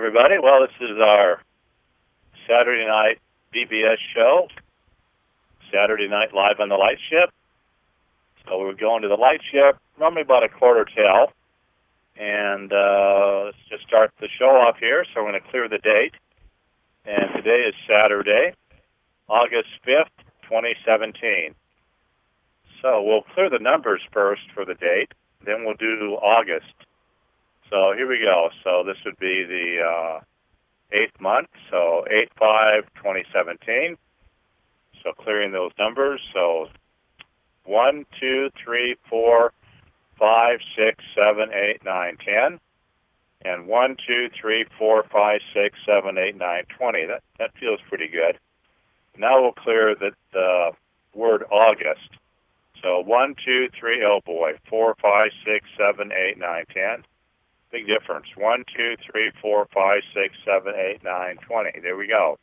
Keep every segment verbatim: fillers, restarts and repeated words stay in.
everybody. Well, this is our Saturday night B B S show, Saturday night live on the light ship. So we're going to the light ship, normally about a quarter till, and uh, let's just start the show off here. So we're going to clear the date, and today is Saturday, August fifth, twenty seventeen. So we'll clear the numbers first for the date, then we'll do August. So here we go. So this would be the uh, eighth month, so eight five twenty seventeen. So clearing those numbers. So one, two, three, four, five, six, seven, eight, nine, ten. And one, two, three, four, five, six, seven, eight, nine, twenty. That that feels pretty good. Now we'll clear the, the word August. So one, two, three, oh boy, four, five, six, seven, eight, nine, ten. Big difference. One, two, three, four, five, six, seven, eight, nine, twenty. There we go.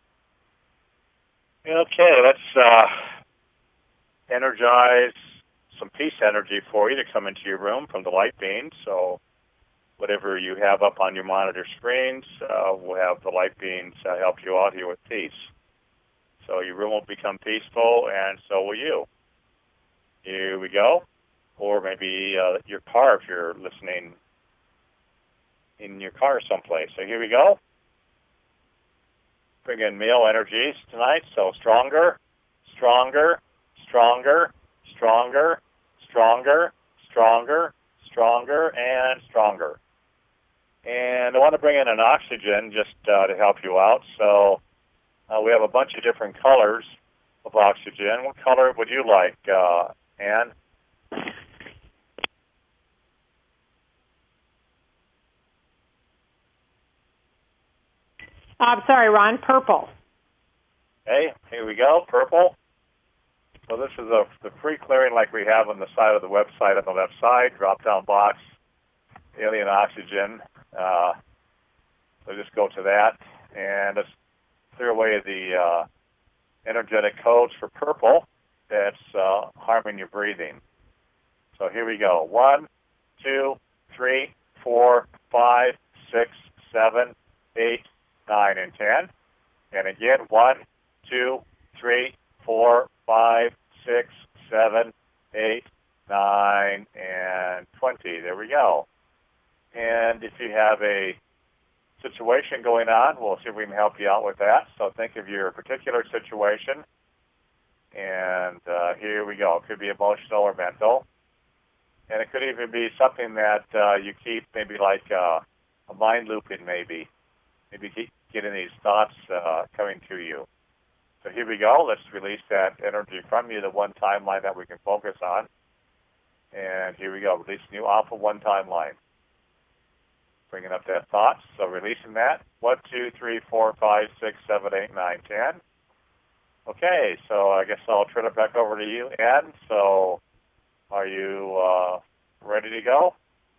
Okay, let's uh, energize some peace energy for you to come into your room from the light beams. So whatever you have up on your monitor screens, uh, we'll have the light beams uh, help you out here with peace. So your room will become peaceful, and so will you. Here we go. Or maybe uh, your car if you're listening in your car someplace. So here we go. Bring in male energies tonight. So stronger, stronger, stronger, stronger, stronger, stronger, stronger, and stronger. And I want to bring in an oxygen just uh, to help you out. So uh, we have a bunch of different colors of oxygen. What color would you like, uh, Anne? I'm sorry, Ron, purple. Okay, here we go, purple. So this is a, the free clearing like we have on the side of the website on the left side, drop-down box, alien oxygen. Uh, so just go to that, and let's clear away the uh, energetic codes for purple that's uh, harming your breathing. So here we go. One, two, three, four, five, six, seven, eight, nine, and ten. And again, one, two, three, four, five, six, seven, eight, nine, and twenty. There we go. And if you have a situation going on, we'll see if we can help you out with that. So think of your particular situation. And uh, here we go. It could be emotional or mental. And it could even be something that uh, you keep, maybe like uh, a mind looping, maybe. Maybe keep getting these thoughts uh, coming to you. So here we go. Let's release that energy from you, the one timeline that we can focus on. And here we go. Release new alpha one timeline. Bringing up that thought. So releasing that. One, two, three, four, five, six, seven, eight, nine, ten. Okay, so I guess I'll turn it back over to you, Ann. So are you uh, ready to go?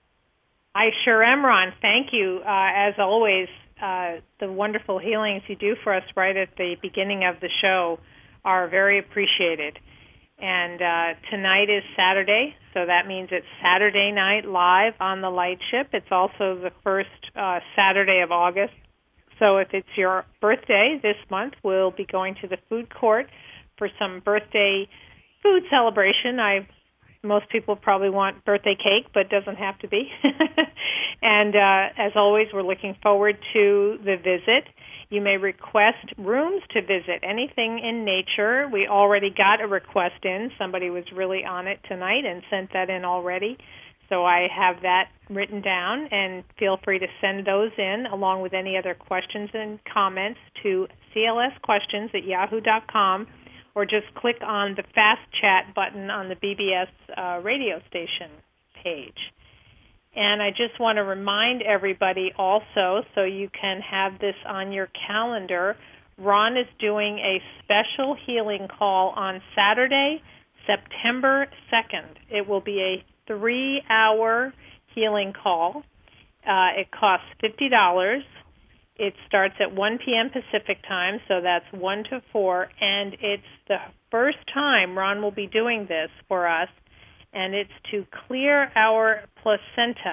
I sure am, Ron. Thank you. Uh, as always, uh, the wonderful healings you do for us right at the beginning of the show are very appreciated. And uh, tonight is Saturday, so that means it's Saturday night live on the light ship. It's also the first uh, Saturday of August. So if it's your birthday this month, we'll be going to the food court for some birthday food celebration. I Most people probably want birthday cake, but it doesn't have to be. And uh, as always, we're looking forward to the visit. You may request rooms to visit, anything in nature. We already got a request in. Somebody was really on it tonight and sent that in already. So I have that written down, and feel free to send those in along with any other questions and comments to c l s questions at yahoo dot com, or just click on the Fast Chat button on the B B S uh, radio station page. And I just want to remind everybody also, so you can have this on your calendar, Ron is doing a special healing call on Saturday, September second. It will be a three-hour healing call. Uh, it costs fifty dollars. It starts at one p.m. Pacific time, so that's one to four, and it's the first time Ron will be doing this for us, and it's to clear our placenta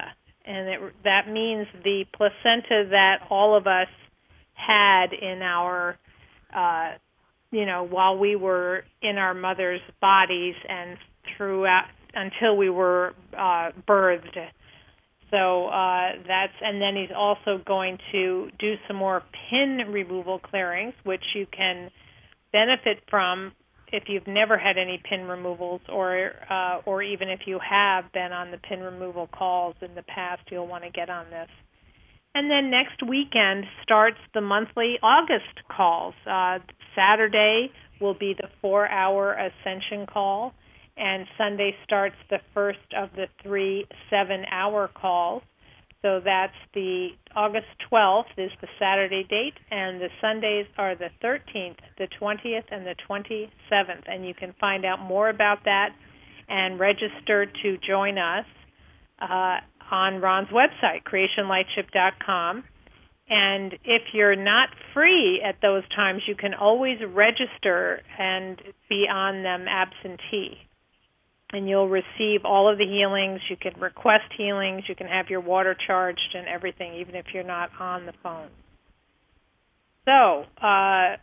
and it, that means the placenta that all of us had in our, uh, you know, while we were in our mother's bodies and throughout until we were uh, birthed. So uh, that's, and then he's also going to do some more pin removal clearings, which you can benefit from if you've never had any pin removals, or uh, or even if you have been on the pin removal calls in the past, you'll want to get on this. And then next weekend starts the monthly August calls. Uh, Saturday will be the four-hour Ascension call, and Sunday starts the first of the three seven-hour calls. So that's the August twelfth is the Saturday date, and the Sundays are the thirteenth, the twentieth, and the twenty-seventh. And you can find out more about that and register to join us uh, on Ron's website, creation lightship dot com. And if you're not free at those times, you can always register and be on them absentee. And you'll receive all of the healings. You can request healings. You can have your water charged and everything, even if you're not on the phone. So uh,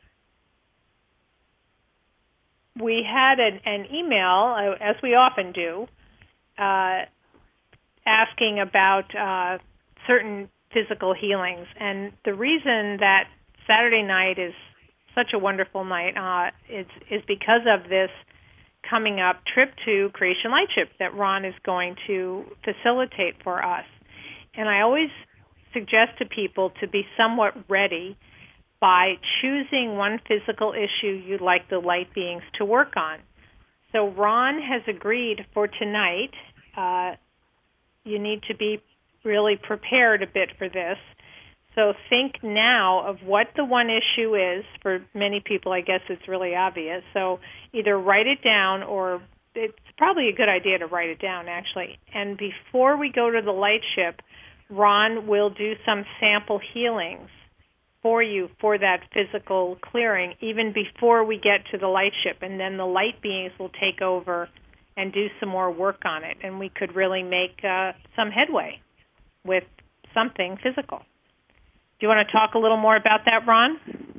we had an, an email, uh, as we often do, uh, asking about uh, certain physical healings. And the reason that Saturday night is such a wonderful night uh, is, is because of this coming up trip to Creation Lightship that Ron is going to facilitate for us. And I always suggest to people to be somewhat ready by choosing one physical issue you'd like the light beings to work on. So Ron has agreed for tonight. Uh, you need to be really prepared a bit for this. So think now of what the one issue is. For many people, I guess it's really obvious. So either write it down, or it's probably a good idea to write it down, actually. And before we go to the light ship, Ron will do some sample healings for you for that physical clearing, even before we get to the light ship. And then the light beings will take over and do some more work on it. And we could really make uh, some headway with something physical. Do you want to talk a little more about that, Ron?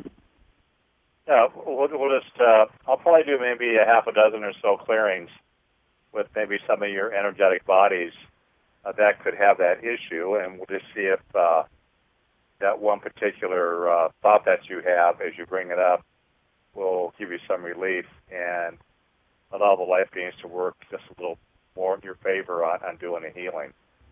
Yeah, we'll, we'll just, uh, I'll probably do maybe a half a dozen or so clearings with maybe some of your energetic bodies uh, that could have that issue, and we'll just see if uh, that one particular uh, thought that you have as you bring it up will give you some relief and allow the life beings to work just a little more in your favor on, on doing a healing.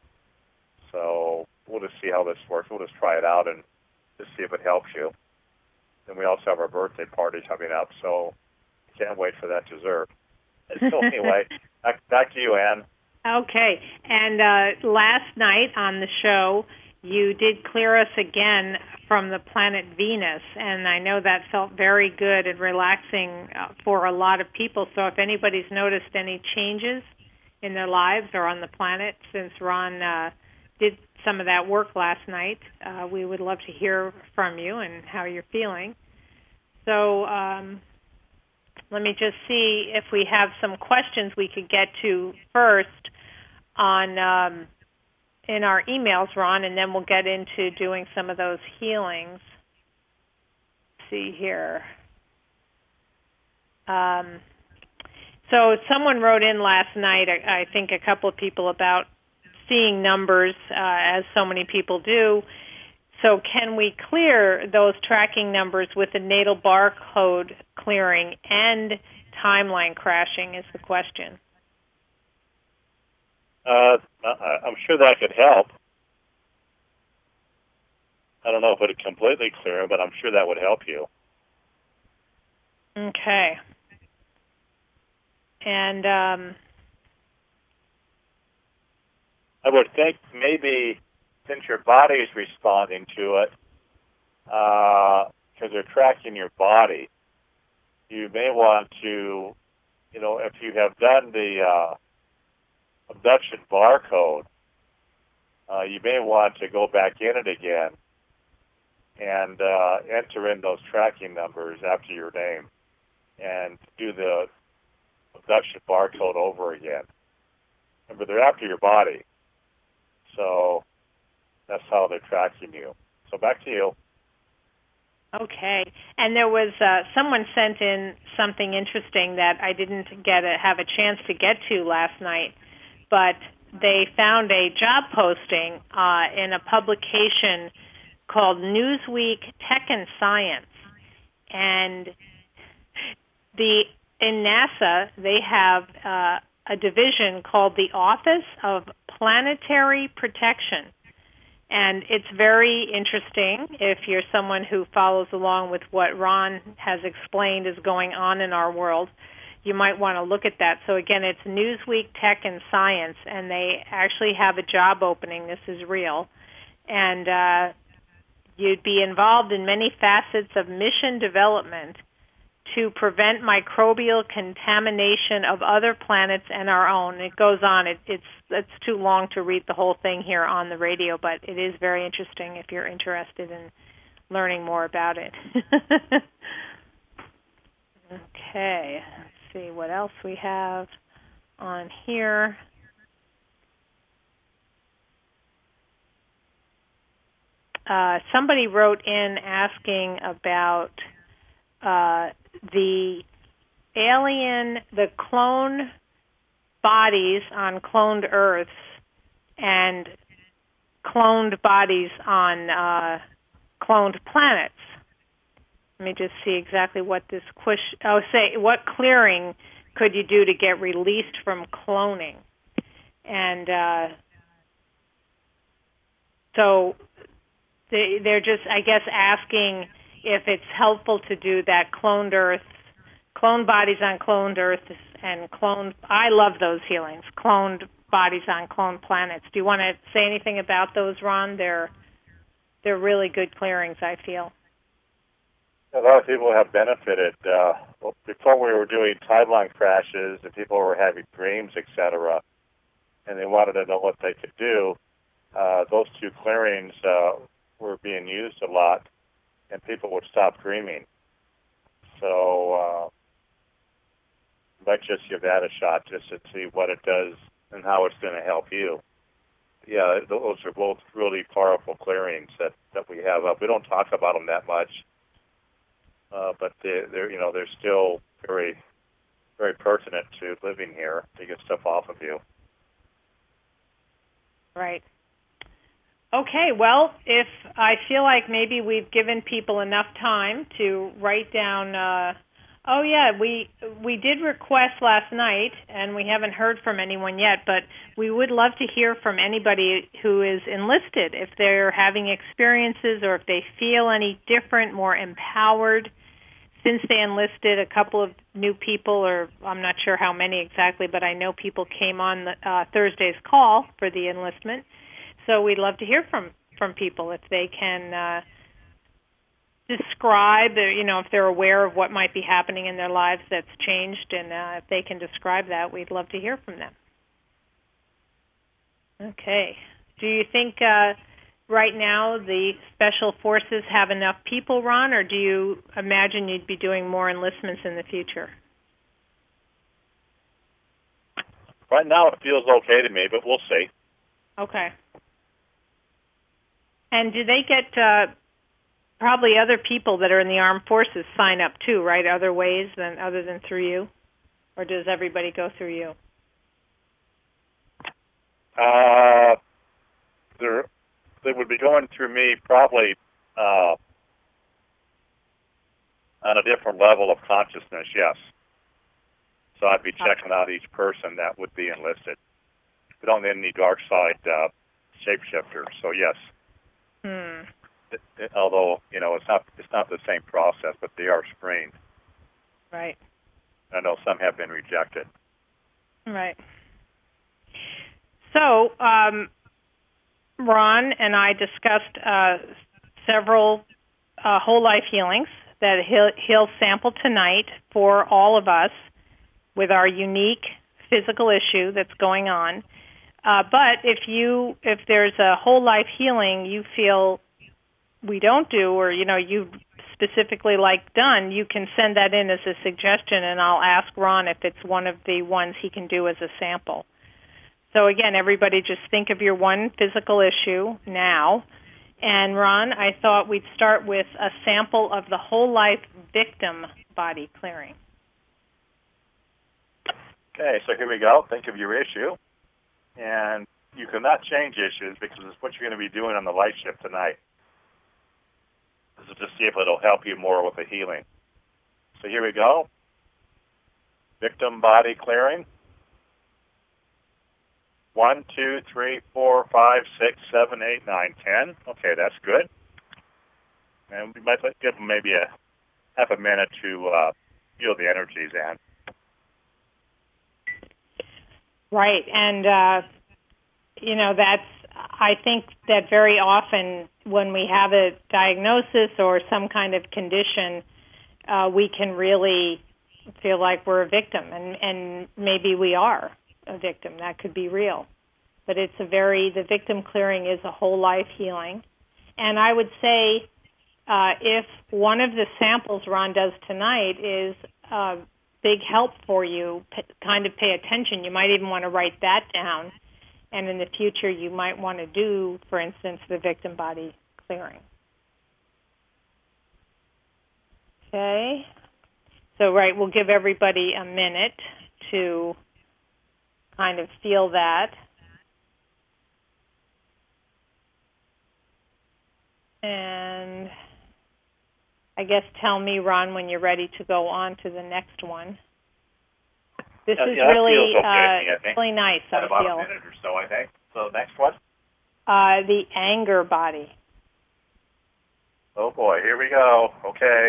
So we'll just see how this works. We'll just try it out and just see if it helps you. And we also have our birthday party coming up, so can't wait for that dessert. So anyway, back, back to you, Ann. Okay. And uh, last night on the show, you did clear us again from the planet Venus, and I know that felt very good and relaxing uh, for a lot of people. So if anybody's noticed any changes in their lives or on the planet since Ron uh, did some of that work last night, uh, we would love to hear from you and how you're feeling. So um, let me just see if we have some questions we could get to first on um, in our emails, Ron, and then we'll get into doing some of those healings. Let's see here. Um, so someone wrote in last night, I, I think a couple of people, about seeing numbers, uh, as so many people do. So can we clear those tracking numbers with the natal barcode clearing and timeline crashing is the question. Uh, I'm sure that could help. I don't know if it would completely clear, but I'm sure that would help you. Okay. And um, I would think maybe since your body is responding to it, because uh, they're tracking your body, you may want to, you know, if you have done the uh, abduction barcode, uh, you may want to go back in it again and uh, enter in those tracking numbers after your name and do the abduction barcode over again. Remember, they're after your body. So how they're tracking you. So back to you. Okay. And there was uh, someone sent in something interesting that I didn't get a, have a chance to get to last night, but they found a job posting uh, in a publication called Newsweek Tech and Science. And the in NASA, they have uh, a division called the Office of Planetary Protection. And it's very interesting if you're someone who follows along with what Ron has explained is going on in our world. You might want to look at that. So again, it's Newsweek Tech and Science, and they actually have a job opening. This is real. And uh, you'd be involved in many facets of mission development to prevent microbial contamination of other planets and our own. It goes on. It, it's it's too long to read the whole thing here on the radio, but it is very interesting if you're interested in learning more about it. Okay, let's see what else we have on here. Uh, somebody wrote in asking about uh, the alien, the clone bodies on cloned Earths and cloned bodies on uh, cloned planets. Let me just see exactly what this question. Oh, say what clearing could you do to get released from cloning? And uh, so they, they're just, I guess, asking if it's helpful to do that cloned Earth, cloned bodies on cloned Earth, and cloned. I love those healings. Cloned bodies on cloned planets. Do you want to say anything about those, Ron? They're they're really good clearings, I feel. A lot of people have benefited. Uh, before we were doing timeline crashes and people were having dreams, et cetera, and they wanted to know what they could do, uh, those two clearings uh, were being used a lot, and people would stop dreaming. So uh, might just give that a shot just to see what it does and how it's going to help you. Yeah, those are both really powerful clearings that, that we have up. We don't talk about them that much. Uh, but they're, they're, you know, they're still very, very pertinent to living here to get stuff off of you. Right. Okay. Well, if I feel like maybe we've given people enough time to write down. Uh, oh yeah, we we did request last night, and we haven't heard from anyone yet. But we would love to hear from anybody who is enlisted, if they're having experiences or if they feel any different, more empowered. Since they enlisted, a couple of new people, or I'm not sure how many exactly, but I know people came on the, uh, Thursday's call for the enlistment. So we'd love to hear from, from people if they can uh, describe, you know, if they're aware of what might be happening in their lives that's changed, and uh, if they can describe that, we'd love to hear from them. Okay. Do you think uh, right now the Special Forces have enough people, Ron, or do you imagine you'd be doing more enlistments in the future? Right now it feels okay to me, but we'll see. Okay. And do they get uh, probably other people that are in the armed forces sign up too, right, other ways than other than through you? Or does everybody go through you? Uh, there, they would be going through me probably uh, on a different level of consciousness, yes. So I'd be checking out each person that would be enlisted. We don't need any dark side uh, shapeshifters, so yes. Hmm. It, it, although, you know, it's not it's not the same process, but they are screened. Right. I know some have been rejected. Right. So, um, Ron and I discussed uh, several uh, whole life healings that he'll, he'll sample tonight for all of us with our unique physical issue that's going on. Uh, but if you if there's a whole life healing you feel we don't do, or you know you specifically like done, you can send that in as a suggestion, and I'll ask Ron if it's one of the ones he can do as a sample. So again, everybody just think of your one physical issue now, And Ron, I thought we'd start with a sample of the whole life victim body clearing. Okay, so here we go. Think of your issue. And you cannot change issues because it's what you're going to be doing on the light shift tonight. This is to see if it'll help you more with the healing. So here we go. Victim body clearing. One, two, three, four, five, six, seven, eight, nine, ten. Okay, that's good. And we might give them maybe a half a minute to uh, feel the energies in. Right, and uh, you know that's. I think that very often when we have a diagnosis or some kind of condition, uh, we can really feel like we're a victim, and, and maybe we are a victim. That could be real. But it's a very, the victim clearing is a whole life healing. And I would say uh, if one of the samples Ron does tonight is a big help for you, p- kind of pay attention. You might even want to write that down. And in the future, you might want to do, for instance, the victim body clearing. Okay. So, right, we'll give everybody a minute to kind of feel that. And I guess tell me, Ron, when you're ready to go on to the next one. This yeah, is yeah, really okay, uh, I think. really nice, I about feel. a minute or so, I think. So next one. Uh, the anger body. Oh, boy, here we go. Okay.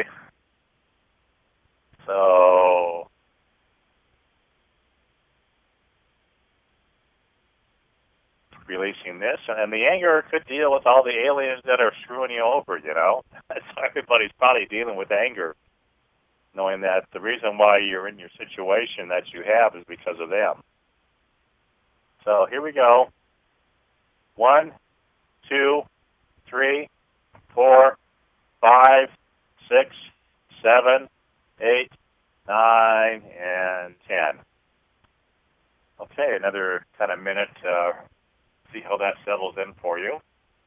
So releasing this, and the anger could deal with all the aliens that are screwing you over, you know. So everybody's probably dealing with anger, knowing that the reason why you're in your situation that you have is because of them. So here we go. One, two, three, four, five, six, seven, eight, nine, and ten. Okay, another kind of minute to see how that settles in for you.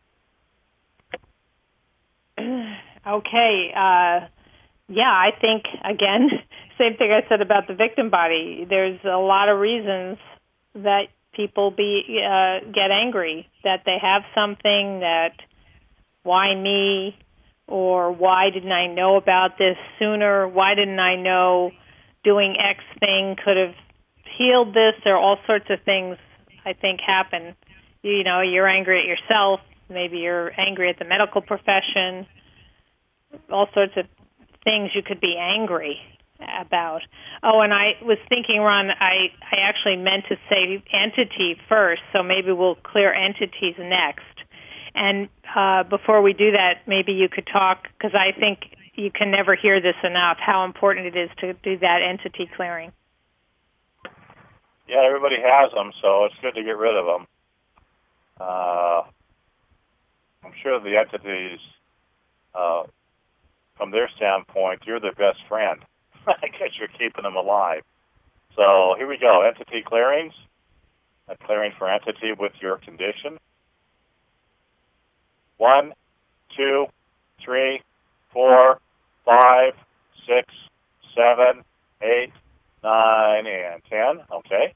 Okay. Uh, yeah, I think, again, same thing I said about the victim body. There's a lot of reasons that people be uh, get angry, that they have something, that why me, or why didn't I know about this sooner? Why didn't I know doing X thing could have healed this? Or all sorts of things I think happen. You know, you're angry at yourself. Maybe you're angry at the medical profession. All sorts of things you could be angry about. Oh, and I was thinking, Ron, I, I actually meant to say entity first, so maybe we'll clear entities next. And uh, before we do that, maybe you could talk, because I think you can never hear this enough, how important it is to do that entity clearing. Yeah, everybody has them, so it's good to get rid of them. Uh, I'm sure the entities, uh, from their standpoint, you're their best friend. I guess you're keeping them alive. So here we go, entity clearings. A clearing for entity with your condition. One, two, three, four, five, six, seven, eight, nine, and ten. Okay.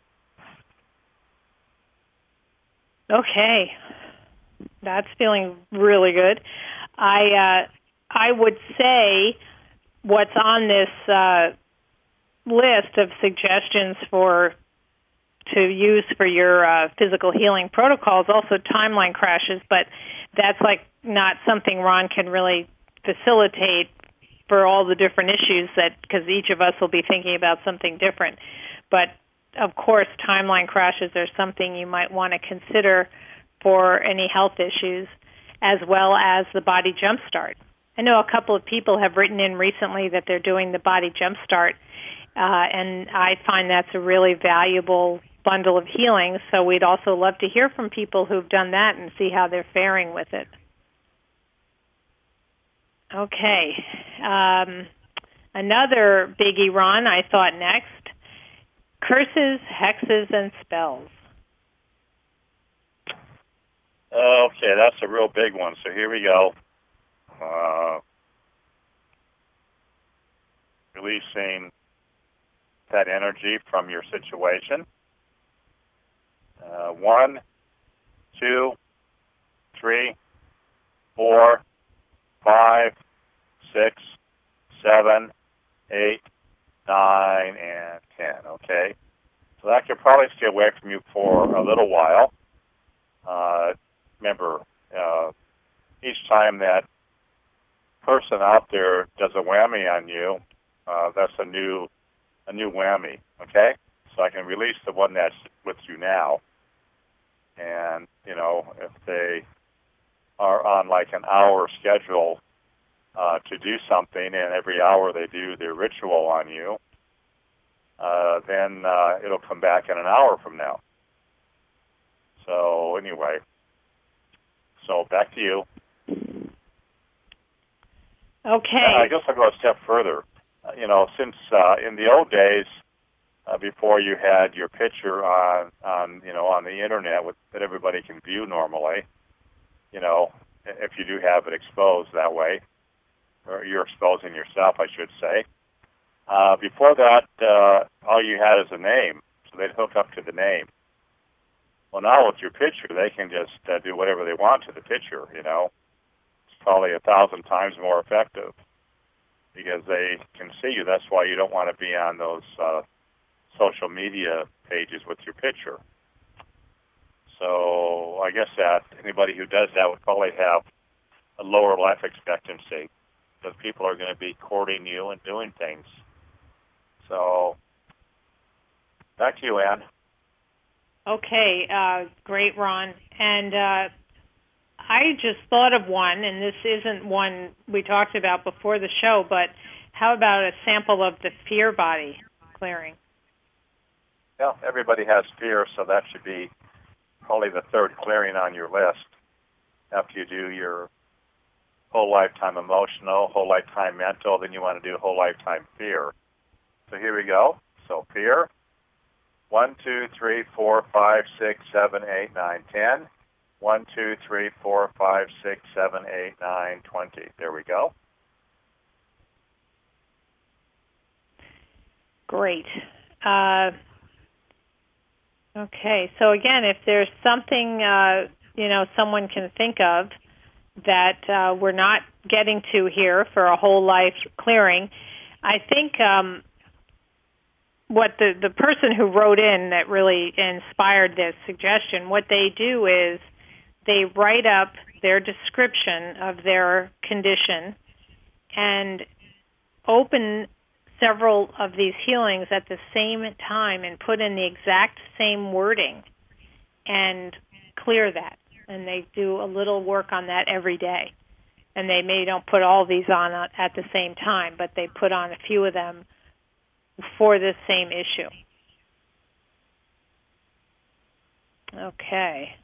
Okay. That's feeling really good. I uh, I would say what's on this uh, list of suggestions for to use for your uh, physical healing protocols, also timeline crashes, but that's like not something Ron can really facilitate for all the different issues, that because each of us will be thinking about something different. But of course, timeline crashes are something you might want to consider for any health issues, as well as the body jumpstart. I know a couple of people have written in recently that they're doing the body jumpstart, uh, and I find that's a really valuable bundle of healing, so we'd also love to hear from people who've done that and see how they're faring with it. Okay. Um, another biggie, Ron, I thought next, curses, hexes, and spells. Uh, Okay, that's a real big one. So here we go. Uh, releasing that energy from your situation. Uh, one, two, three, four, five, six, seven, eight, nine, and ten. Okay, so that could probably stay away from you for a little while. Uh, remember, uh, each time that person out there does a whammy on you, uh, that's a new a new whammy. Okay, so I can release the one that's with you now, and you know if they are on like an hour schedule uh, to do something, and every hour they do their ritual on you, uh, then uh, it'll come back in an hour from now. So anyway, so back to you. Okay. Uh, I guess I'll go a step further. Uh, you know, since uh, in the old days, uh, before you had your picture on, on you know, on the internet with, that everybody can view normally, you know, if you do have it exposed that way, or you're exposing yourself, I should say. Uh, before that, uh, all you had is a name, so they'd hook up to the name. Well, now with your picture, they can just uh, do whatever they want to the picture, you know. It's probably a thousand times more effective because they can see you. That's why you don't want to be on those uh, social media pages with your picture. So I guess that anybody who does that would probably have a lower life expectancy because people are going to be courting you and doing things. So back to you, Ann. Okay, uh, great, Ron. And uh, I just thought of one, and this isn't one we talked about before the show, but how about a sample of the fear body clearing? Yeah, everybody has fear, so that should be probably the third clearing on your list after you do your whole lifetime emotional, whole lifetime mental, then you want to do whole lifetime fear. So here we go. So fear. One, two, three, four, five, six, seven, eight, nine, ten. One, two, three, four, five, six, seven, eight, nine, twenty. There we go. Great. Uh, okay. So again, if there's something uh, you know someone can think of that uh, we're not getting to here for a whole life clearing, I think. Um, What the, the person who wrote in that really inspired this suggestion, what they do is they write up their description of their condition and open several of these healings at the same time and put in the exact same wording and clear that. And they do a little work on that every day. And they may don't put all these on at the same time, but they put on a few of them for this same issue. Okay.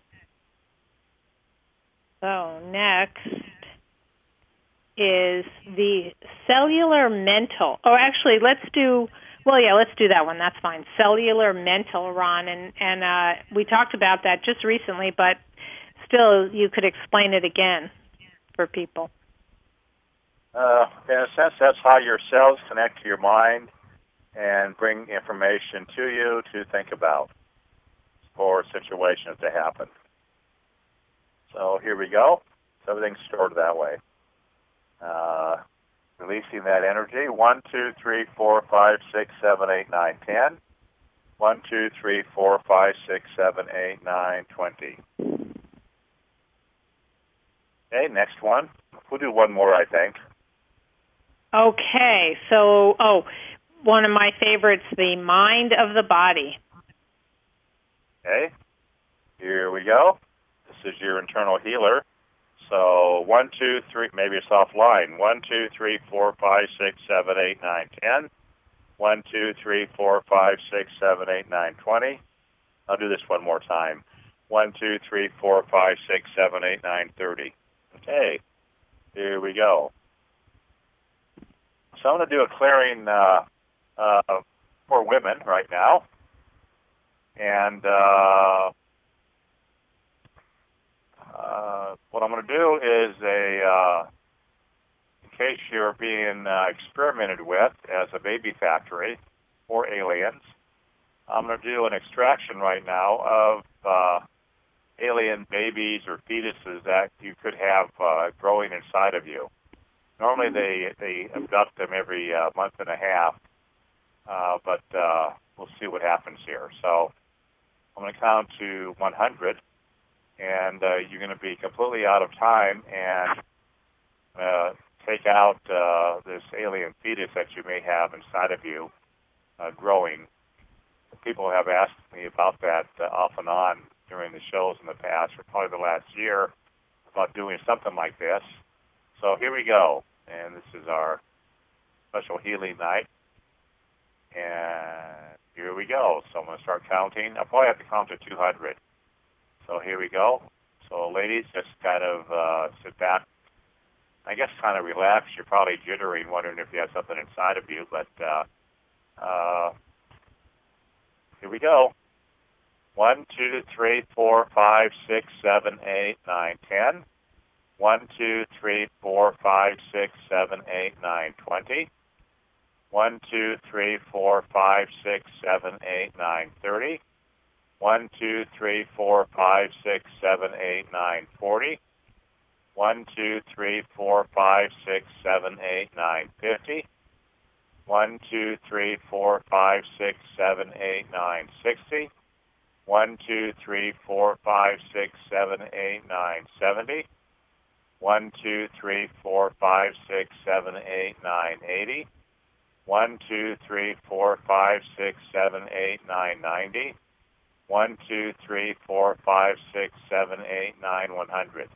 So next is the cellular mental. Oh, actually, let's do, well, yeah, let's do that one. That's fine. Cellular mental, Ron. And, and uh, we talked about that just recently, but still you could explain it again for people. Uh, in a sense, that's how your cells connect to your mind and bring information to you to think about for situations to happen. So here we go. So everything's stored that way. Uh, releasing that energy. One, two, three, four, five, six, seven, eight, nine, ten. One, two, three, four, five, six, seven, eight, nine, twenty. Okay, next one. We'll do one more, I think. Okay, so, oh, one of my favorites, the mind of the body. Okay, here we go. This is your internal healer. So one, two, three, maybe it's offline. One, two, three, four, five, six, seven, eight, nine, ten. One, two, three, four, five, six, seven, eight, nine, twenty. I'll do this one more time. One, two, three, four, five, six, seven, eight, nine, thirty. Okay, here we go. So I'm going to do a clearing uh, uh, for women right now. And uh, uh, what I'm going to do is a, uh, in case you're being uh, experimented with as a baby factory or aliens, I'm going to do an extraction right now of uh, alien babies or fetuses that you could have uh, growing inside of you. Normally they, they abduct them every uh, month and a half, uh, but uh, we'll see what happens here. So I'm going to count to one hundred, and uh, you're going to be completely out of time and uh, take out uh, this alien fetus that you may have inside of you uh, growing. People have asked me about that uh, off and on during the shows in the past, for probably the last year, about doing something like this. So here we go, and this is our special healing night, and here we go. So I'm going to start counting. I'll probably have to count to two hundred. So here we go. So ladies, just kind of uh, sit back, I guess kind of relax. You're probably jittering, wondering if you have something inside of you, but uh, uh, here we go. One, two, three, four, five, six, seven, eight, nine, ten. One, two, three, four, five, six, seven, eight, nine, twenty. One, two, three, four, five, six, seven, eight, nine, thirty. One, two, three, four, five, six, seven, eight, nine, forty. One, two, three, four, five, six, seven, eight, nine, fifty. One, two, three, four, five, six, seven, eight, nine, sixty. One, two, three, four, five, six, seven, eight, nine, seventy. One, two, three, four, five, six, seven, eight, nine, eighty. One, two, three, four, five, six, seven, eight, nine, ninety. One, two, three, four, five, six, seven, eight, nine, one hundred.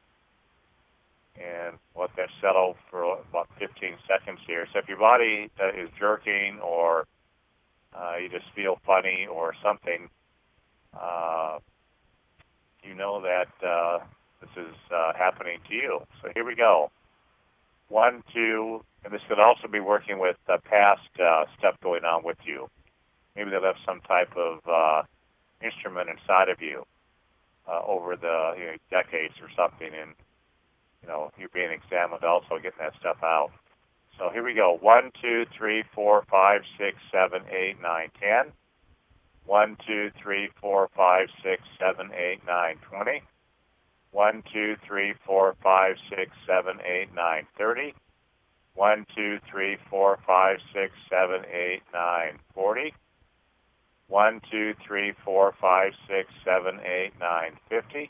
And let that settle for about fifteen seconds here. So if your body uh, is jerking or uh, you just feel funny or something, uh, you know that uh, this is uh, happening to you. So here we go. One, two, and this could also be working with uh, past uh, stuff going on with you. Maybe they left some type of uh, instrument inside of you uh, over the you know, decades or something, and you know, you're being examined also, getting that stuff out. So here we go. One, two, three, four, five, six, seven, eight, nine, ten. One, two, three, four, five, six, seven, eight, nine, twenty. One, two, three, four, five, six, seven, eight, nine, thirty. One, two, three, four, five, six, seven, eight, nine, forty. One, two, three, four, five, six, seven, eight, nine, fifty.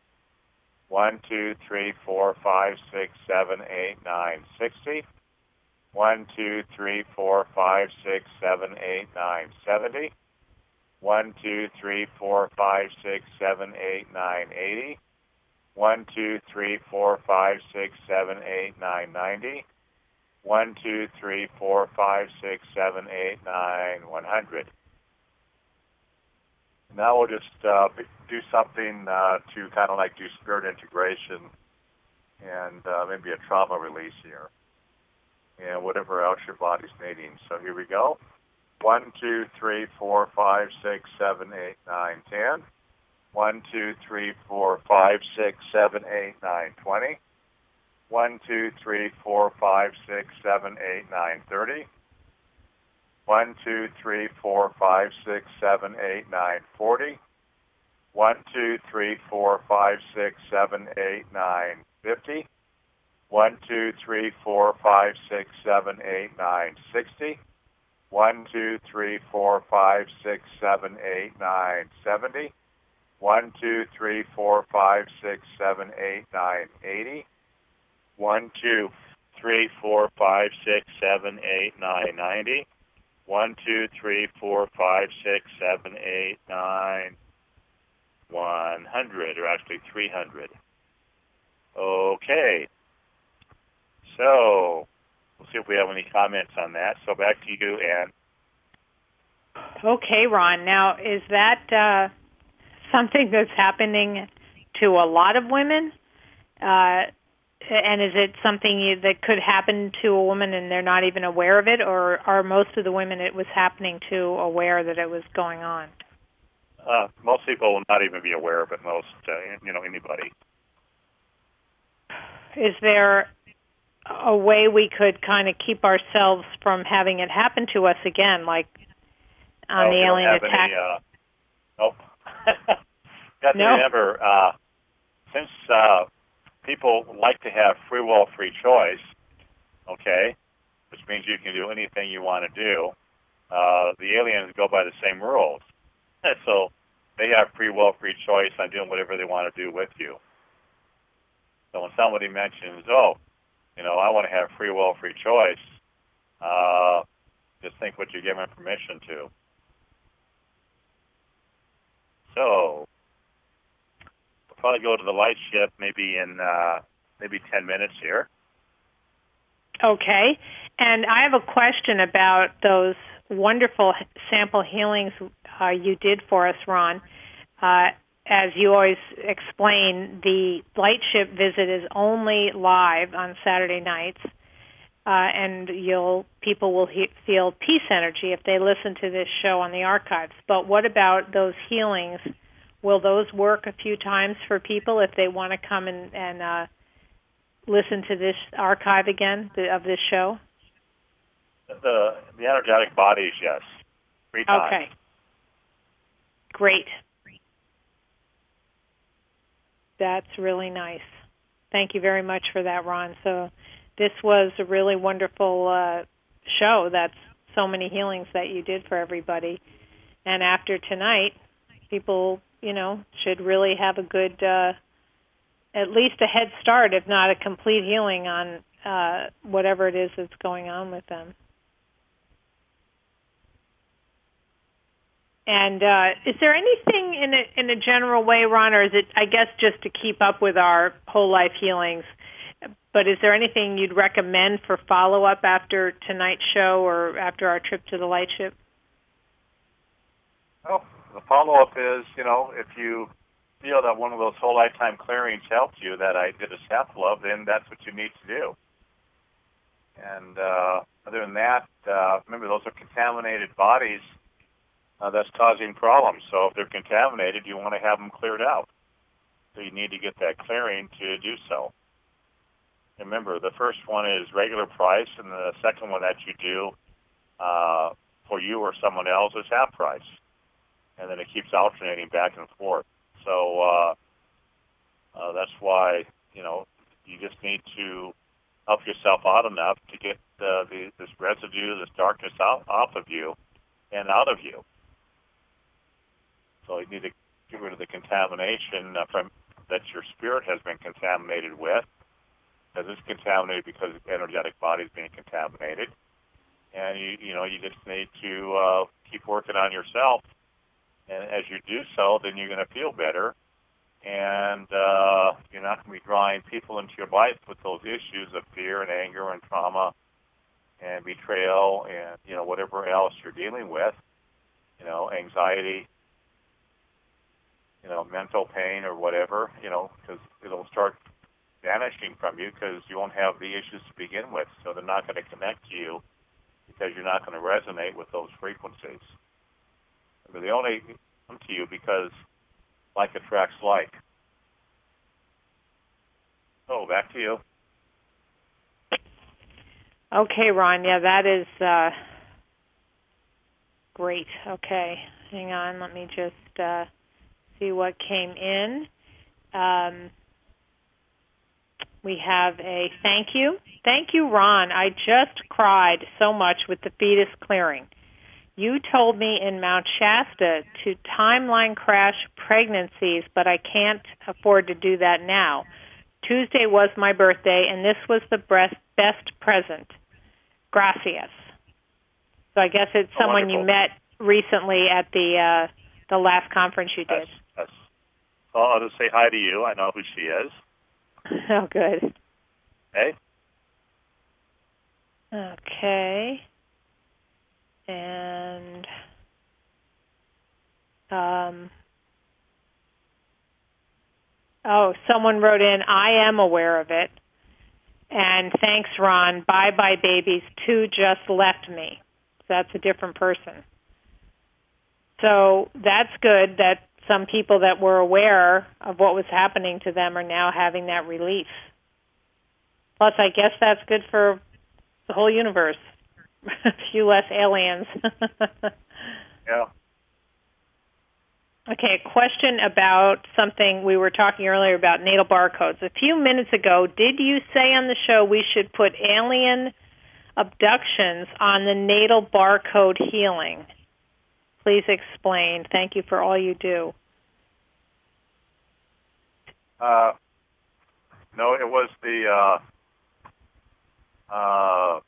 One, two, three, four, five, six, seven, eight, nine, sixty. One, two, three, four, five, six, seven, eight, nine, seventy. One, two, three, four, five, six, seven, eight, nine, eighty. One, two, three, four, five, six, seven, eight, nine, ninety. One, two, three, four, five, six, seven, eight, nine, one hundred. Now we'll just uh, do something uh, to kind of like do spirit integration and uh, maybe a trauma release here and whatever else your body's needing. So here we go. One, two, three, four, five, six, seven, eight, nine, ten. One, two, three, four, five, six, seven, eight, nine, twenty. One, two, three, four, five, six, seven, eight, nine, thirty. One, two, three, four, five, six, seven, eight, nine, forty. One, two, three, four, five, six, seven, eight, nine, fifty. One, two, three, four, five, six, seven, eight, nine, sixty. One, two, three, four, five, six, seven, eight, nine, seventy. One, two, three, four, five, six, seven, eight, nine, eighty. One, two, three, four, five, six, seven, eight, nine, ninety. One, two, three, four, five, six, seven, eight, nine, one hundred, or actually three hundred. Okay. So we'll see if we have any comments on that. So back to you, Ann. Okay, Ron. Now, is that uh, something that's happening to a lot of women? Uh, and is it something you, that could happen to a woman and they're not even aware of it, or are most of the women it was happening to aware that it was going on? Uh, most people will not even be aware of it. Most, uh, you know, anybody. is there a way we could kind of keep ourselves from having it happen to us again, like on no, the alien attack? Any, uh, nope. You have to no. remember, uh, since uh, people like to have free will, free choice, okay, which means you can do anything you want to do, uh, the aliens go by the same rules. So they have free will, free choice on doing whatever they want to do with you. So when somebody mentions, oh, you know, I want to have free will, free choice, uh, just think what you're given permission to. So we'll probably go to the light ship maybe in uh, maybe ten minutes here. Okay. And I have a question about those wonderful sample healings uh, you did for us, Ron. Uh, as you always explain, the light ship visit is only live on Saturday nights, uh, and you'll people will he- feel peace energy if they listen to this show on the archives. But what about those healings? Will those work a few times for people if they want to come and, and uh, listen to this archive again the, of this show? The the energetic bodies, yes, three times. Okay, great. That's really nice. Thank you very much for that, Ron. So this was a really wonderful uh, show. That's so many healings that you did for everybody. And after tonight, people, you know, should really have a good, uh, at least a head start, if not a complete healing on uh, whatever it is that's going on with them. And uh, is there anything in a, in a general way, Ron, or is it, I guess, just to keep up with our whole life healings, but is there anything you'd recommend for follow-up after tonight's show or after our trip to the light ship? Well, the follow-up is, you know, if you feel that one of those whole lifetime clearings helped you that I did a sample of, then that's what you need to do. And uh, other than that, uh, remember, those are contaminated bodies. Uh, that's causing problems. So if they're contaminated, you want to have them cleared out. So you need to get that clearing to do so. Remember, the first one is regular price, and the second one that you do uh, for you or someone else is half price. And then it keeps alternating back and forth. So uh, uh, that's why, you know, you just need to help yourself out enough to get uh, the, this residue, this darkness out, off of you and out of you. So you need to get rid of the contamination uh, from that your spirit has been contaminated with, because it's contaminated because the energetic body is being contaminated. And you, you know, you just need to uh, keep working on yourself. And as you do so, then you're going to feel better, and uh, you're not going to be drawing people into your life with those issues of fear and anger and trauma and betrayal and, you know, whatever else you're dealing with, you know, anxiety, you know, mental pain or whatever, you know, because it'll start vanishing from you because you won't have the issues to begin with. So they're not going to connect to you because you're not going to resonate with those frequencies. But they only come to you because like attracts like. So back to you. Okay, Ron. Yeah, that is uh, great. Okay, hang on. Let me just uh, see what came in. Um, we have a thank you. Thank you, Ron. I just cried so much with the fetus clearing. You told me in Mount Shasta to timeline crash pregnancies, but I can't afford to do that now. Tuesday was my birthday, and this was the best present. Gracias. So I guess it's oh, someone wonderful. you met recently at the uh, the last conference you did. Yes, yes. Well, I'll just say hi to you. I know who she is. Oh, good. Hey. Okay. And um, oh, someone wrote in, I am aware of it. And thanks, Ron. Bye-bye, babies. Two just left me. So that's a different person. So that's good that some people that were aware of what was happening to them are now having that relief. Plus, I guess that's good for the whole universe. A few less aliens. Yeah. Okay, a question about something we were talking earlier about natal barcodes. A few minutes ago, did you say on the show we should put alien abductions on the natal barcode healing? Please explain. Thank you for all you do. Uh, no, it was the uh, uh,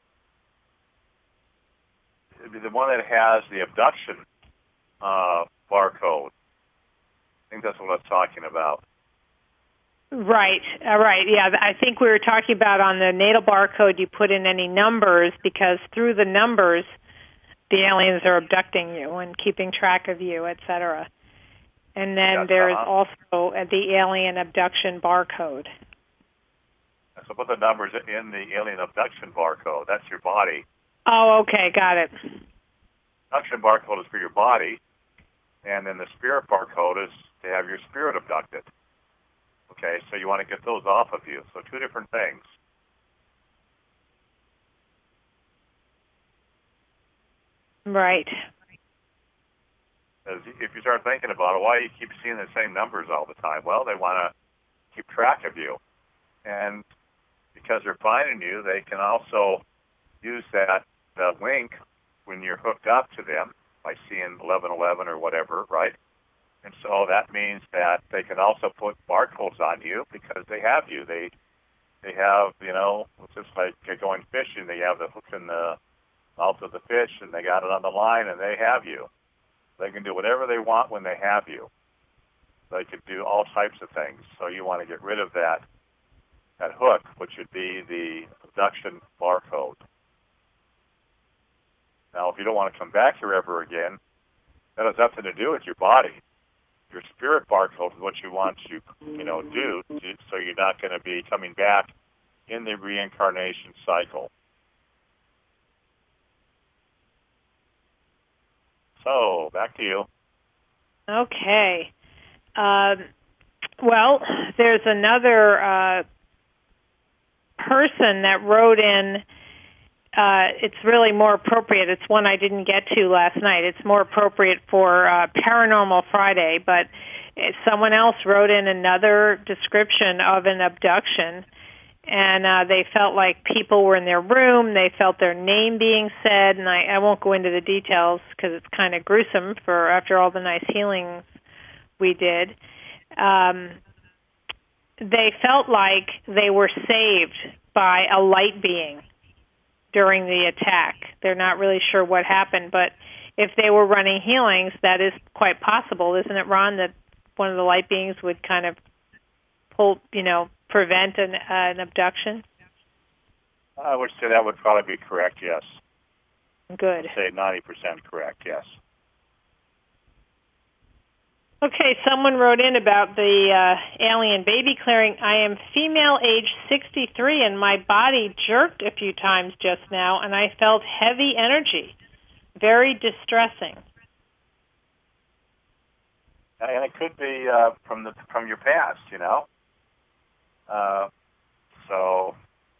it'd be the one that has the abduction uh, barcode. I think that's what I was talking about. Right, uh, right. Yeah, I think we were talking about on the natal barcode you put in any numbers because through the numbers the aliens are abducting you and keeping track of you, et cetera. And then Yes, there is uh-huh. also the alien abduction barcode. So put the numbers in the alien abduction barcode. That's your body. Oh, okay, got it. Abduction barcode is for your body, and then the spirit barcode is to have your spirit abducted. Okay, so you want to get those off of you. So two different things. Right. Because if you start thinking about it, why do you keep seeing the same numbers all the time? Well, they want to keep track of you. And because they're finding you, they can also use that, that link when you're hooked up to them by seeing eleven eleven or whatever, right? And so that means that they can also put barcodes on you because they have you. They they have, you know, it's just like going fishing. They have the hook in the mouth of the fish, and they got it on the line, and they have you. They can do whatever they want when they have you. They can do all types of things. So you want to get rid of that that hook, which would be the abduction barcode. Now, if you don't want to come back here ever again, that has nothing to do with your body. Your spirit barcode is what you want to, you know, do, to, so you're not going to be coming back in the reincarnation cycle. So, back to you. Okay. Um, well, there's another uh, person that wrote in. Uh, it's really more appropriate. It's one I didn't get to last night. It's more appropriate for uh, Paranormal Friday, but someone else wrote in another description of an abduction, and uh, they felt like people were in their room. They felt their name being said, and I, I won't go into the details because it's kind of gruesome for after all the nice healings we did. Um, they felt like they were saved by a light being during the attack. They're not really sure what happened, but if they were running healings, that is quite possible, isn't it, Ron, that one of the light beings would kind of pull, you know, prevent an, uh, an abduction? I would say that would probably be correct, yes. Good. I'd say ninety percent correct, yes. Okay, someone wrote in about the uh, alien baby clearing. I am female, age sixty-three, and my body jerked a few times just now, and I felt heavy energy. Very distressing. And it could be uh, from the from your past, you know. Uh, so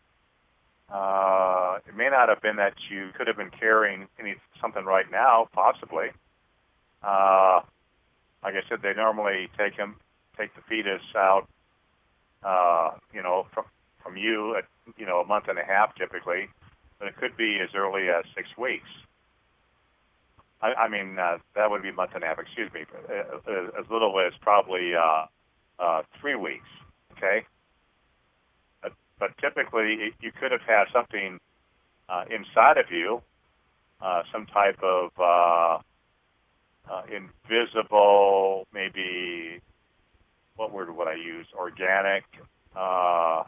uh, it may not have been that you could have been carrying any something right now, possibly. Uh, like I said, they normally take him, take the fetus out, uh, you know, from from you at you know a month and a half typically, but it could be as early as six weeks. I, I mean, uh, that would be a month and a half. Excuse me, uh, as little as probably uh, uh, three weeks. Okay, but, but typically it, you could have had something uh, inside of you, uh, some type of uh, uh, invisible, maybe what word would I use? Organic uh,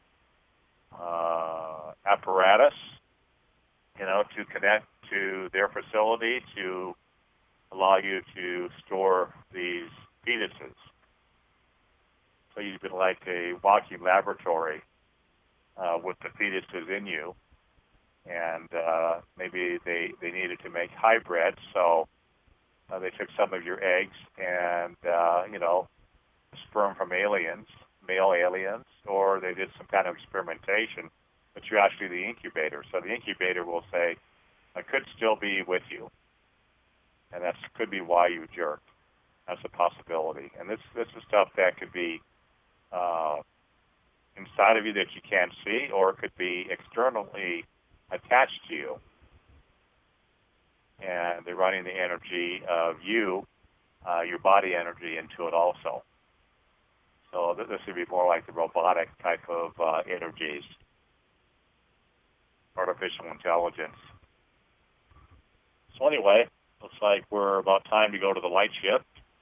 uh, apparatus, you know, to connect to their facility to allow you to store these fetuses. So you've been like a walking laboratory uh, with the fetuses in you, and uh, maybe they, they needed to make hybrids, so uh, they took some of your eggs and, uh, you know, sperm from aliens, male aliens, or they did some kind of experimentation, but you're actually the incubator. So the incubator will say, I could still be with you, and that could be why you jerked. That's a possibility. And this, this is stuff that could be uh, inside of you that you can't see, or it could be externally attached to you. And they're running the energy of you, uh, your body energy into it also. So th- this would be more like the robotic type of uh, energies, artificial intelligence. So anyway, looks like we're about time to go to the light shift.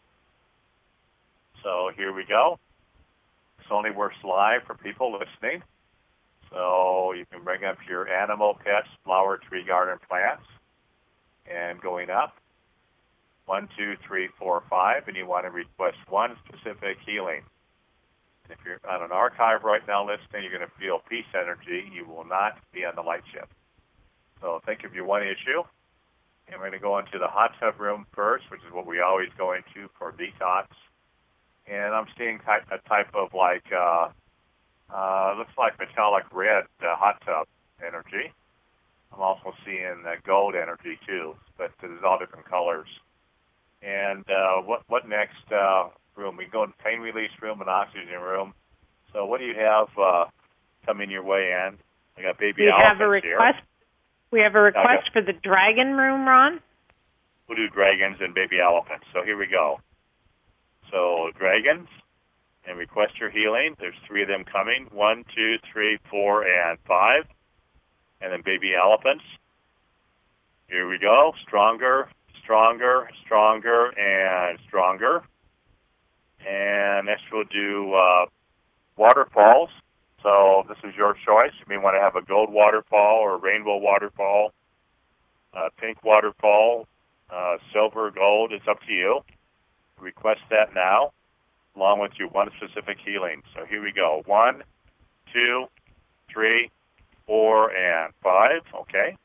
So here we go. This only works live for people listening. So you can bring up your animal, pets, flower, tree, garden, plants. And going up, one, two, three, four, five, and you want to request one specific healing. And if you're on an archive right now listening, you're going to feel peace energy. You will not be on the light shift. So think of your one issue. And we're going to go into the hot tub room first, which is what we always go into for detox. And I'm seeing type, a type of like, uh, uh, looks like metallic red uh, hot tub energy. I'm also seeing uh, gold energy too, but there's all different colors. And uh, what what next uh, room? We go in pain release room and oxygen room. So what do you have uh, coming your way in? I got baby we elephants have a request. here. We have a request for the dragon room, Ron. We'll do dragons and baby elephants. So here we go. So dragons, and request your healing. There's three of them coming. One, two, three, four, and five. And then baby elephants. Here we go. Stronger, stronger, stronger, and stronger. And next we'll do uh, waterfalls. So this is your choice. You may want to have a gold waterfall or a rainbow waterfall, a pink waterfall, uh, silver, gold. It's up to you. Request that now, along with your one specific healing. So here we go. One, two, three, four, and five. Okay.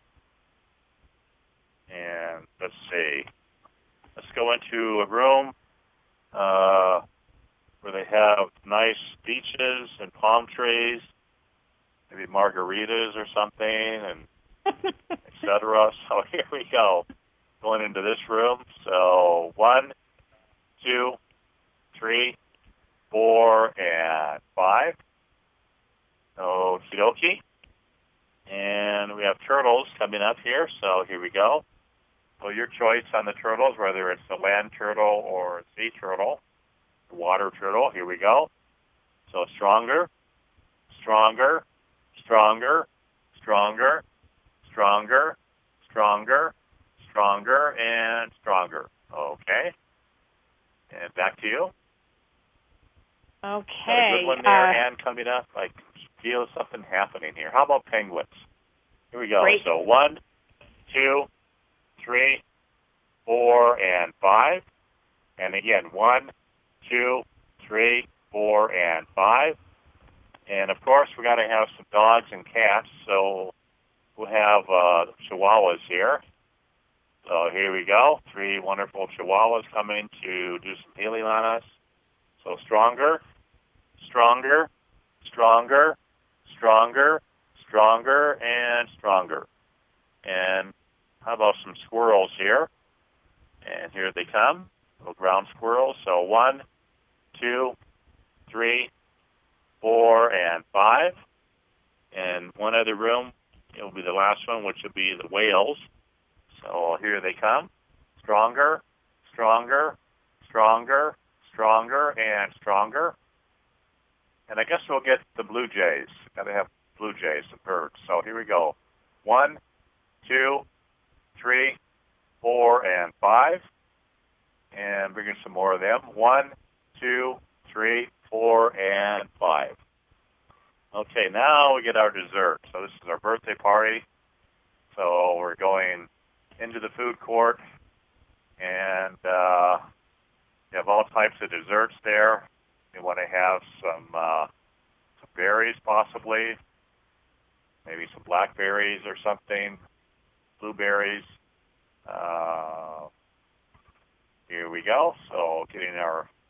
And let's see. Let's go into a room uh, where they have nice beaches and palm trees, maybe margaritas or something, and et cetera. So here we go. Going into this room. So one, two, three, four, and five. Okie dokie. And we have turtles coming up here, so here we go. So your choice on the turtles, whether it's the land turtle or sea turtle, water turtle, here we go. So stronger, stronger, stronger, stronger, stronger, stronger, stronger, and stronger. Okay. And back to you. Okay. Got a good one there, uh, and coming up, like, feel something happening here. How about penguins? Here we go. Great. So one, two, three, four, and five. And again, one, two, three, four, and five. And of course, we're going to have some dogs and cats. So we'll have uh, chihuahuas here. So here we go. Three wonderful chihuahuas coming to do some healing on us. So stronger, stronger, stronger, stronger, stronger, and stronger. And how about some squirrels here? And here they come, little ground squirrels. So one, two, three, four, and five. And one other room, it will be the last one, which will be the whales. So here they come. Stronger, stronger, stronger, stronger, and stronger. And I guess we'll get the blue jays. Got to have blue jays, the birds. So here we go. One, two, three, four, and five. And bring in some more of them. One, two, three, four, and five. Okay, now we get our dessert. So this is our birthday party. So we're going into the food court, and uh, you have all types of desserts there. You want to have some, uh, some berries, possibly, maybe some blackberries or something, blueberries. Uh, here we go. So getting our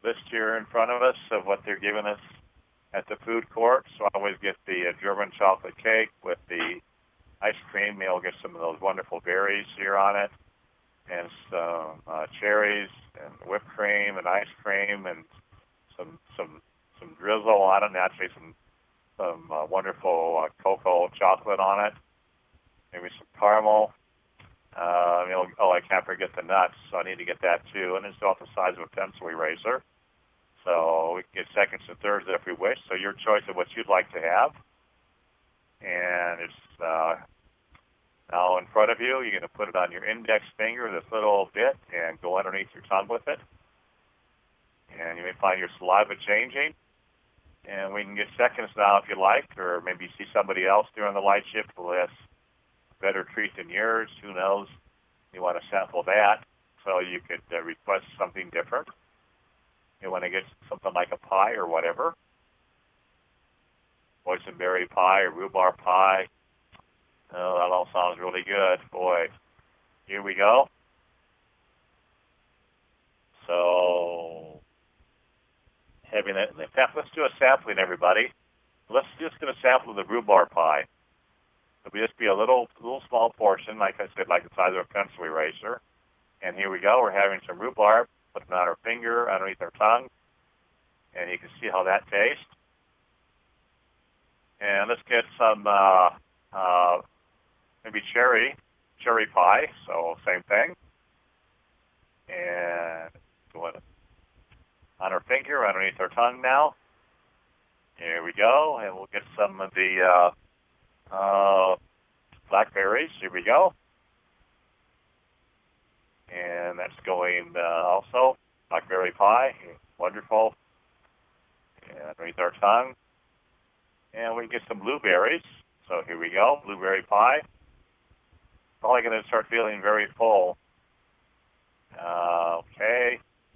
list here in front of us of what they're giving us at the food court. So I always get the uh, German chocolate cake with the ice cream. You'll get some of those wonderful berries here on it, and some uh, cherries, and whipped cream, and ice cream, and some some some drizzle on it, and actually some some uh, wonderful uh, cocoa chocolate on it. Maybe some caramel. Uh, you know, oh, I can't forget the nuts, so I need to get that too. And it's about the size of a pencil eraser. So we can get seconds and thirds if we wish. So your choice of what you'd like to have. And it's uh, now in front of you. You're going to put it on your index finger, this little bit, and go underneath your tongue with it. And you may find your saliva changing. And we can get seconds now if you like, or maybe see somebody else during the light shift who has a better treat than yours. Who knows? You want to sample that. So you could uh, request something different. You want to get something like a pie or whatever. Boysenberry pie or rhubarb pie. Oh, that all sounds really good. Boy, here we go. So, having it, in fact, let's do a sampling, everybody. Let's just get a sample of the rhubarb pie. It'll just be a little, little small portion, like I said, like the size of a pencil eraser. And here we go. We're having some rhubarb. Put it on our finger, underneath our tongue, and you can see how that tastes. And let's get some uh, uh, maybe cherry, cherry pie, so same thing. And go on our finger, underneath our tongue now. Here we go, and we'll get some of the uh, uh, blackberries. Here we go. And that's going uh, also, blackberry pie, wonderful, and underneath our tongue. And we get some blueberries, so here we go, blueberry pie. Probably going to start feeling very full. Uh, okay,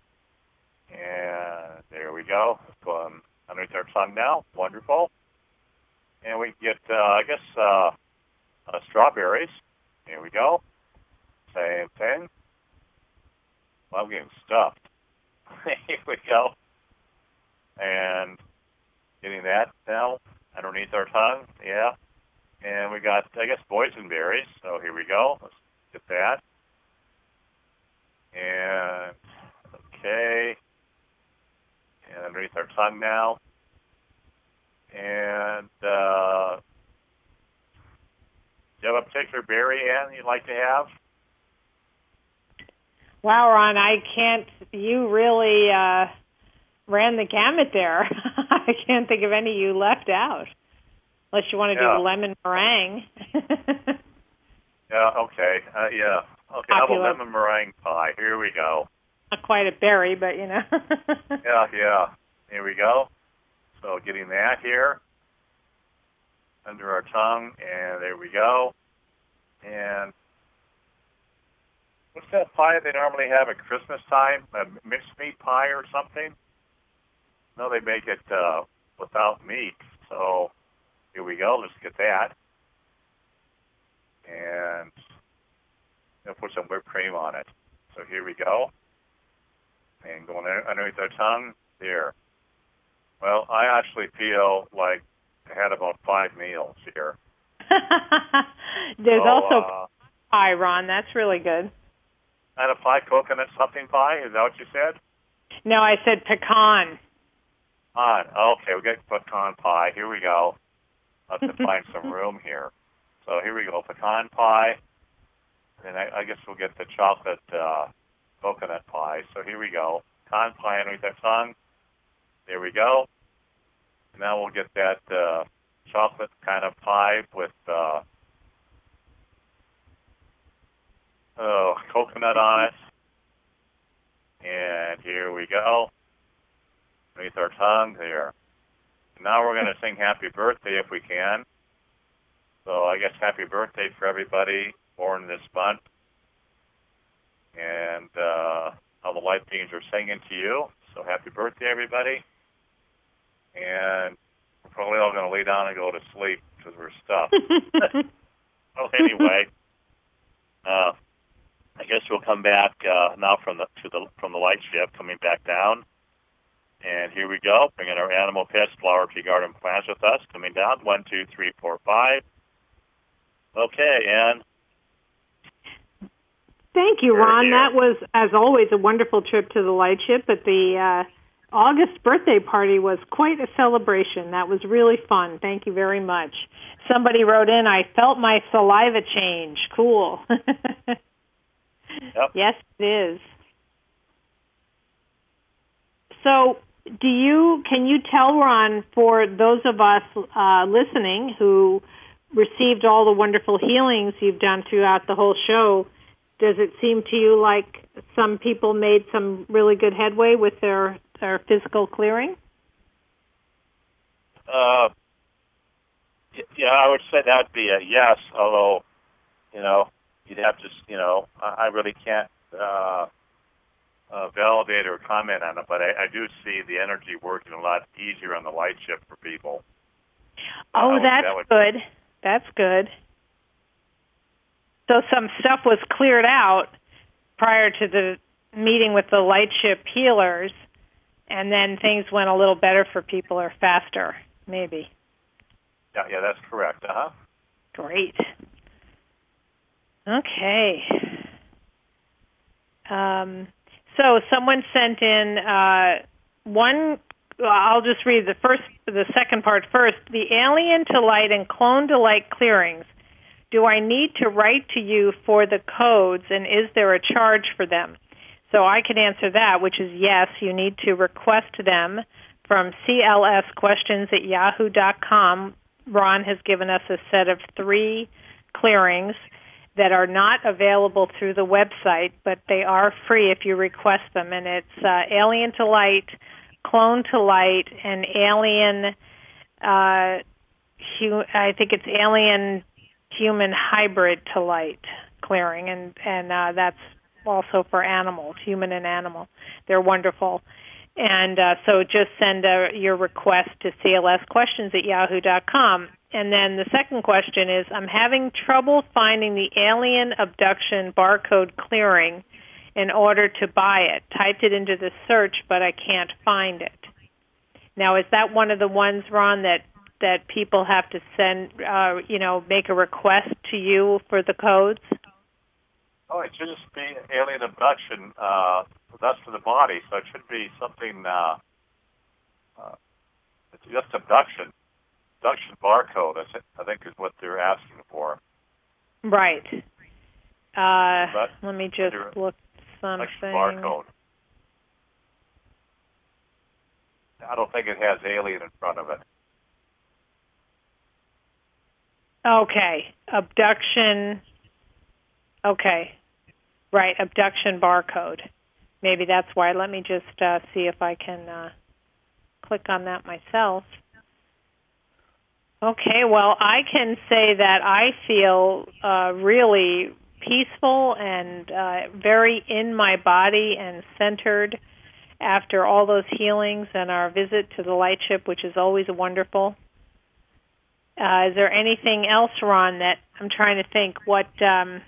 and there we go, going underneath our tongue now, wonderful. And we get, uh, I guess, uh, uh, strawberries, here we go, same thing. Well, I'm getting stuffed. Here we go. And getting that now underneath our tongue. Yeah. And we got, I guess, boysenberries. So here we go. Let's get that. And, okay. And underneath our tongue now. And, uh, do you have a particular berry, Ann, you'd like to have? Wow, Ron, I can't, you really uh, ran the gamut there. I can't think of any you left out, unless you want to yeah. do the lemon meringue. yeah, okay, uh, yeah. Okay, how about lemon meringue pie? Here we go. Not quite a berry, but, you know. yeah, yeah. Here we go. So getting that here under our tongue, and there we go. And what's that pie they normally have at Christmas time? A mincemeat pie or something? No, they make it uh, without meat. So here we go. Let's get that. And I'll put some whipped cream on it. So here we go. And going underneath our tongue, there. Well, I actually feel like I had about five meals here. There's so, also uh, pie, Ron. That's really good. And a pie, coconut something pie? Is that what you said? No, I said pecan. Pecan. Okay, we got pecan pie. Here we go. Let's have to find some room here. So here we go, pecan pie. And I, I guess we'll get the chocolate uh, coconut pie. So here we go. Pecan pie underneath our tongue. There we go. And now we'll get that uh, chocolate kind of pie with uh, oh, coconut on it. And here we go. Underneath our tongue there. And now we're going to sing happy birthday if we can. So I guess happy birthday for everybody born this month. And uh, all the light beings are singing to you. So happy birthday, everybody. And we're probably all going to lay down and go to sleep because we're stuffed. Well, anyway, uh, I guess we'll come back uh, now from the to the from the light shift, coming back down, And here we go, bringing our animal pets, flower, tree, garden plants with us, coming down, one, two, three, four, five. Okay, and thank you, Ron. That was, as always, a wonderful trip to the lightship, but the uh, August birthday party was quite a celebration. That was really fun. Thank you very much. Somebody wrote in, I felt my saliva change. Cool. Yep. Yes, it is. So, do you, can you tell, Ron, for those of us uh, listening who received all the wonderful healings you've done throughout the whole show, does it seem to you like some people made some really good headway with their, their physical clearing? Uh, yeah, I would say that would be a yes, although, you know, you'd have to, you know, I really can't uh, uh, validate or comment on it, but I, I do see the energy working a lot easier on the lightship for people. Oh, uh, that's that would, good. That's good. So some stuff was cleared out prior to the meeting with the lightship healers, and then things went a little better for people or faster, maybe. Yeah, yeah, that's correct. Uh-huh. Great. Okay. Um, so someone sent in uh, one. I'll just read the first, the second part first. The Alien to Light and Clone to Light clearings. Do I need to write to you for the codes, and is there a charge for them? So I can answer that, which is yes. You need to request them from C L S questions at yahoo dot com. Ron has given us a set of three clearings that are not available through the website, but they are free if you request them. And it's uh, Alien to Light, Clone to Light, and Alien, uh, hu- I think it's Alien Human Hybrid to Light clearing, and, and uh, that's also for animals, human and animal. They're wonderful. And uh, so just send uh, your request to C L S questions at yahoo dot com. And then the second question is, I'm having trouble finding the alien abduction barcode clearing in order to buy it. Typed it into the search, but I can't find it. Now, is that one of the ones, Ron, that, that people have to send, uh, you know, make a request to you for the codes? Oh, it should just be alien abduction. Uh, that's for the body, so it should be something, uh, uh, it's just abduction. Abduction barcode, I think, is what they're asking for. Right. Uh, but let me just look something. Barcode. I don't think it has alien in front of it. Okay. Abduction. Okay. Right. Abduction barcode. Maybe that's why. Let me just uh, see if I can uh, click on that myself. Okay, well, I can say that I feel uh, really peaceful and uh, very in my body and centered after all those healings and our visit to the lightship, which is always wonderful. Uh, is there anything else, Ron, that I'm trying to think what um,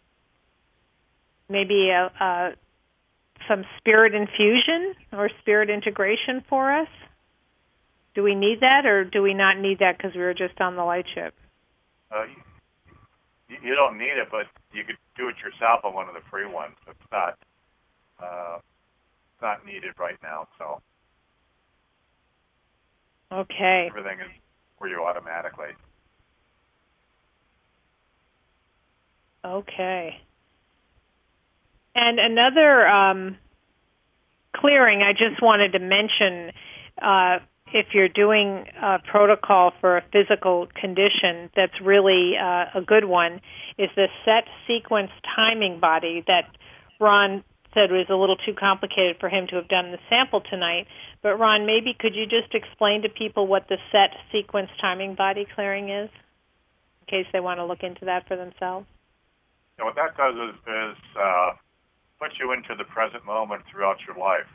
maybe a, a, some spirit infusion or spirit integration for us? Do we need that, or do we not need that because we were just on the lightship? Uh, you, you don't need it, but you could do it yourself on one of the free ones. It's not, uh, it's not needed right now. So okay, everything is for you automatically. Okay. And another um, clearing I just wanted to mention. Uh, if you're doing a protocol for a physical condition that's really uh, a good one, is the set sequence timing body that Ron said was a little too complicated for him to have done the sample tonight. But Ron, maybe could you just explain to people what the set sequence timing body clearing is, in case they want to look into that for themselves? And what that does is, is uh, put you into the present moment throughout your life.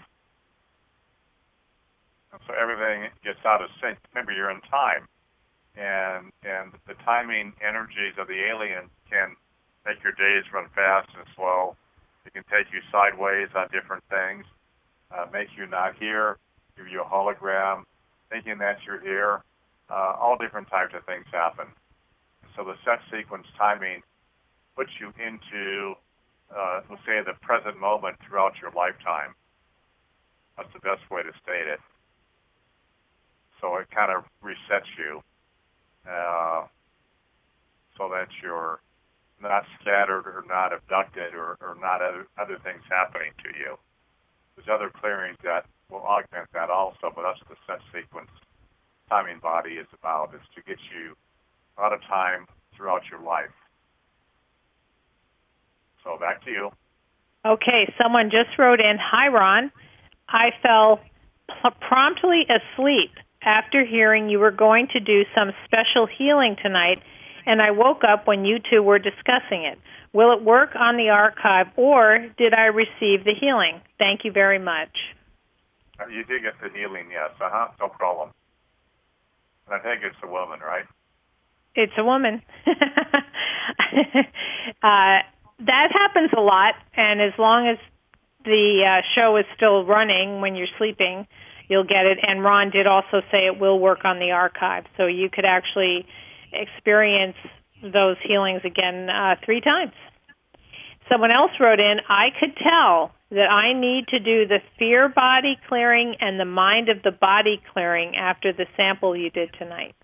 So everything gets out of sync. Remember, you're in time, and and the timing energies of the alien can make your days run fast and slow. It can take you sideways on different things, uh, make you not hear, give you a hologram, thinking that you're here. Uh, all different types of things happen. So the set sequence timing puts you into, uh, let's say, the present moment throughout your lifetime. That's the best way to state it. So it kind of resets you uh, so that you're not scattered or not abducted or, or not other, other things happening to you. There's other clearings that will augment that also, but that's the set sequence timing body is about, is to get you out of time throughout your life. So back to you. Okay, someone just wrote in, "Hi, Ron. I fell p- promptly asleep after hearing you were going to do some special healing tonight, and I woke up when you two were discussing it. Will it work on the archive, or did I receive the healing? Thank you very much." Uh, you did get the healing, yes. Uh-huh, no problem. And I think it's a woman, right? It's a woman. uh, that happens a lot, and as long as the uh, show is still running when you're sleeping, you'll get it. And Ron did also say it will work on the archive, so you could actually experience those healings again uh, three times. Someone else wrote in, "I could tell that I need to do the fear body clearing and the mind of the body clearing after the sample you did tonight."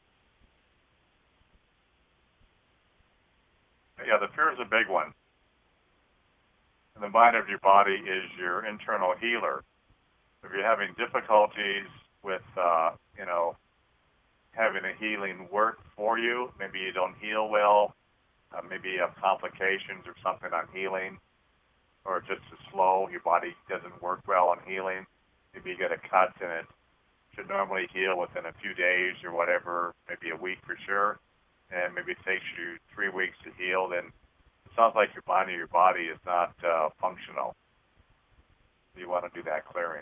Yeah, the fear is a big one. And the mind of your body is your internal healer. If you're having difficulties with, uh, you know, having a healing work for you, maybe you don't heal well, uh, maybe you have complications or something on healing, or just is slow, your body doesn't work well on healing, maybe you get a cut and it should normally heal within a few days or whatever, maybe a week for sure, and maybe it takes you three weeks to heal, then it sounds like your body your body is not uh, functional. You want to do that clearing.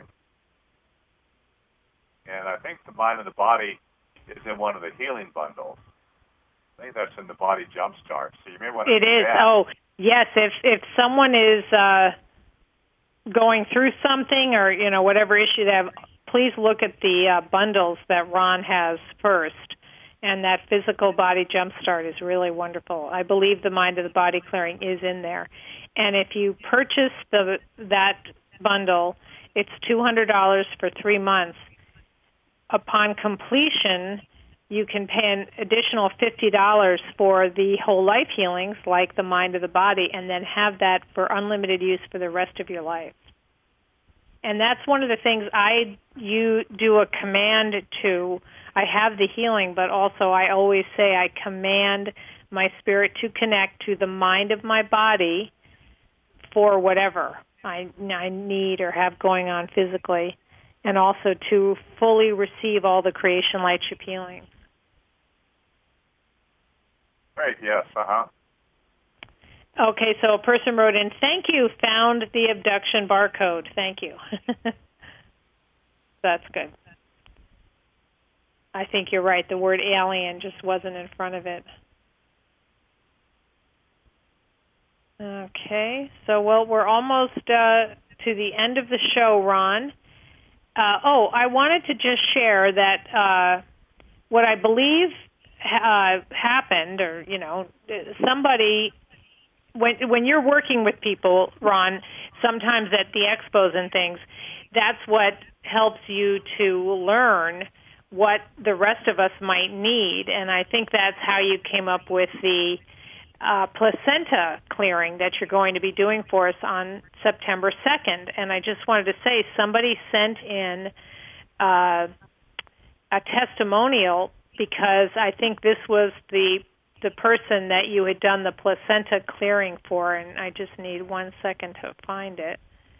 And I think the mind and the body is in one of the healing bundles. I think that's in the Body Jumpstart. So you may want to It is. that. Oh, yes. If if someone is uh, going through something or, you know, whatever issue they have, please look at the uh, bundles that Ron has first. And that Physical Body Jumpstart is really wonderful. I believe the Mind of the Body Clearing is in there. And if you purchase the that bundle, it's two hundred dollars for three months. Upon completion, you can pay an additional fifty dollars for the whole life healings, like the mind of the body, and then have that for unlimited use for the rest of your life. And that's one of the things I you do a command to. I have the healing, but also I always say I command my spirit to connect to the mind of my body for whatever I, I need or have going on physically, and also to fully receive all the creation lightship healings. Right, yes, uh-huh. Okay, so a person wrote in, "Thank you, found the abduction barcode." Thank you. That's good. I think you're right. The word alien just wasn't in front of it. Okay, so, well, we're almost uh, to the end of the show, Ron. Uh, oh, I wanted to just share that uh, what I believe uh, happened, or, you know, somebody, when when you're working with people, Ron, sometimes at the expos and things, that's what helps you to learn what the rest of us might need. And I think that's how you came up with the uh, placenta clearing that you're going to be doing for us on September second. And I just wanted to say, somebody sent in uh, a testimonial, because I think this was the the person that you had done the placenta clearing for, and I just need one second to find it.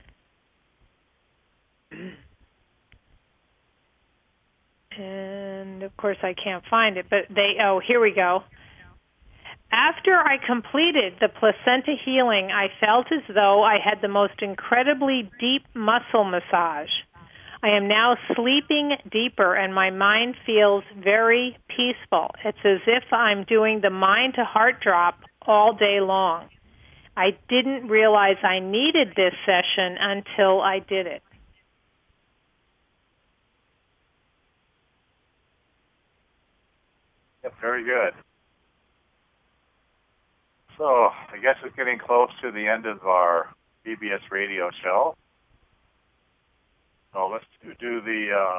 And, of course, I can't find it, but they, oh, here we go. "After I completed the placenta healing, I felt as though I had the most incredibly deep muscle massage. I am now sleeping deeper, and my mind feels very peaceful. It's as if I'm doing the mind-to-heart drop all day long. I didn't realize I needed this session until I did it." Yep, very good. So I guess it's getting close to the end of our B B S radio show. So let's do, do the uh,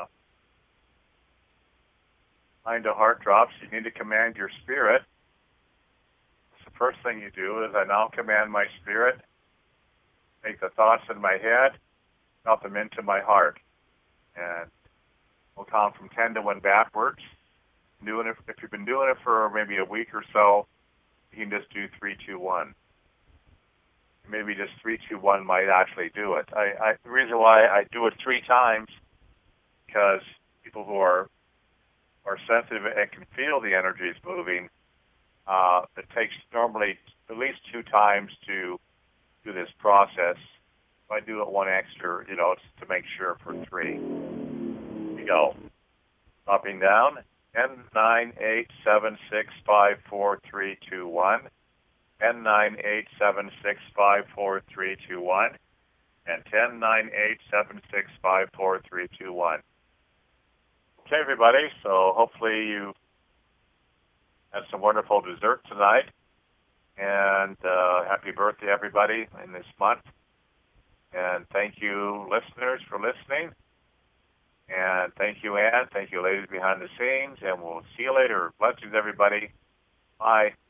mind to heart drops. You need to command your spirit. So the first thing you do is I now command my spirit, take the thoughts in my head, drop them into my heart. And we'll count from ten to one backwards. Doing it, if you've been doing it for maybe a week or so, you can just do three, two, one. Maybe just three, two, one might actually do it. I, I, the reason why I do it three times, because people who are are sensitive and can feel the energies moving, uh, it takes normally at least two times to do this process. I do it one extra, you know, to make sure for three. Here we go. Dropping down. ten, nine, eight, seven, six, five, four, three, two, one. ten, nine, eight, seven, six, five, four, three, two, one. And ten, nine, eight, seven, six, five, four, three, two, one. Okay, everybody. So hopefully you had some wonderful dessert tonight. And uh, happy birthday, everybody, in this month. And thank you, listeners, for listening. And thank you, Ann. Thank you, ladies behind the scenes. And we'll see you later. Blessings, everybody. Bye.